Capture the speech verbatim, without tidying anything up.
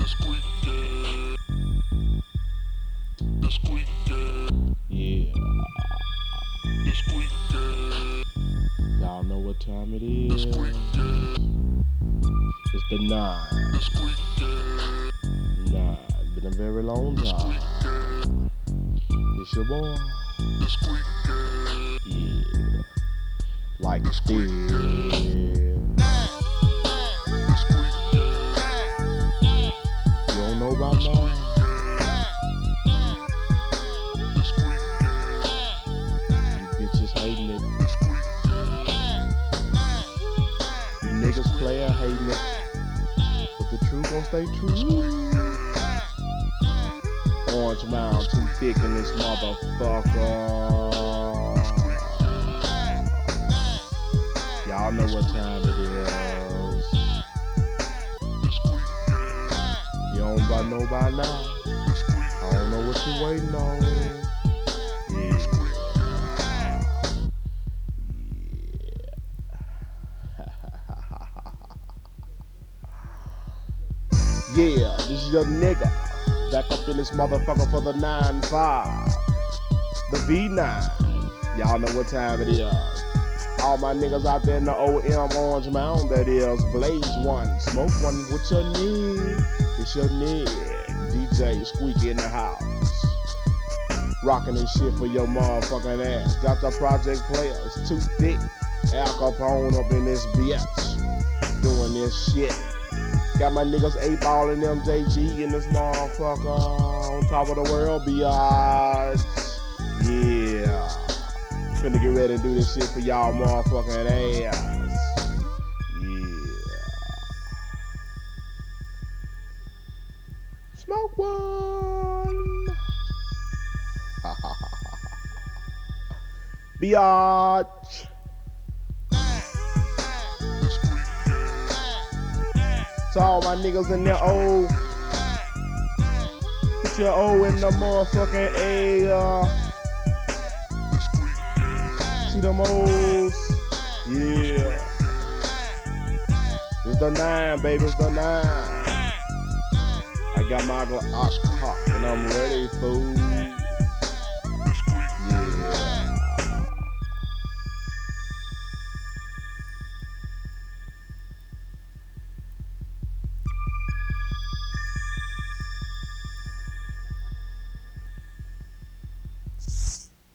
Yeah. Y'all know what time it is. It's the nine. Nine. Been a very long time. It's your boy. Yeah. Like this. You don't know about mine? You bitches hating it. You niggas player hating it. But the truth gon' stay true. Orange Mound too thick in this motherfucker. Y'all know what time it is. You don't got no by now. I don't know what you waiting on. Yeah. Yeah. Yeah, this is your nigga. Back up in this motherfucker for the nine five. The V nine. Y'all know what time it is. All my niggas out there in the O M Orange Mound, that is. Blaze one, smoke one with your nigga. It's your nigga. D J Squeaky in the house. Rocking this shit for your motherfucking ass. Got the project players too thick. Al Capone up in this bitch. Doing this shit. Got my niggas eight ball and M J G in this motherfucker. On top of the world, biatch. Yeah. Finna get ready to do this shit for y'all motherfucking ass. Yeah. Smoke one. Biatch. To all my niggas in their O. Put your O in the motherfucking A. See them O's? Yeah. It's the nine, baby. It's the nine. I got my Glock cocked and I'm ready, fool.